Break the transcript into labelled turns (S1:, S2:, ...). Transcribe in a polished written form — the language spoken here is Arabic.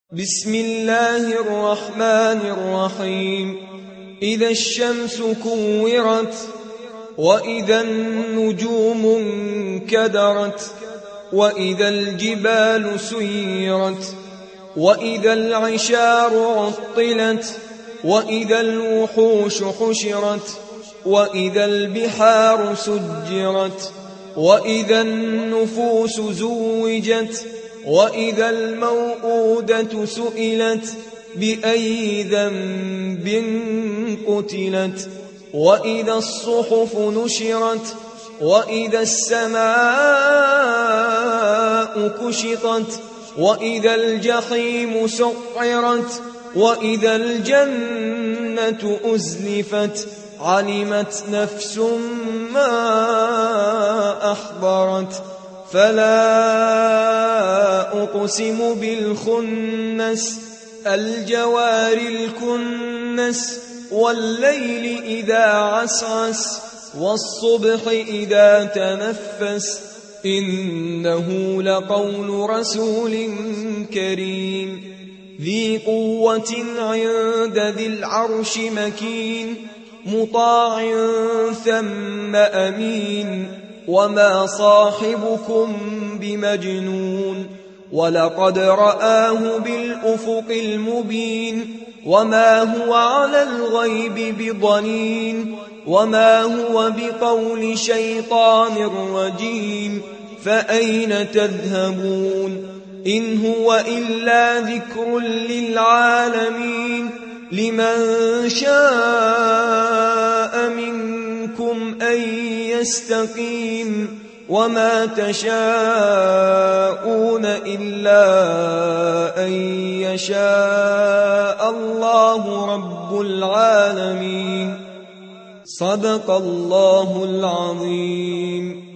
S1: بسم الله الرحمن الرحيم إذا الشمس كورت وإذا النجوم انكدرت وإذا الجبال سيرت وإذا العشار عطلت وإذا الوحوش حشرت وإذا البحار سجرت وإذا النفوس زوجت وإذا الموءودة سئلت بأي ذنب قتلت وإذا الصحف نشرت وإذا السماء كشطت وإذا الجحيم سعرت وإذا الجنة أزلفت علمت نفس ما أحضرت فلا أقسم بالخنس الجوار الكنس والليل إذا عسعس والصبح إذا تنفس إنه لقول رسول كريم ذي قوة عند ذي العرش مكين مطاع ثم أمين وما صاحبكم بمجنون ولقد رآه بالأفق المبين وما هو على الغيب بضنين وما هو بقول شيطان رجيم فأين تذهبون إن هو إلا ذكر للعالمين لمن شاء منكم أن يستقيم وما تشاءون إلا أن يشاء الله رب العالمين صدق الله العظيم.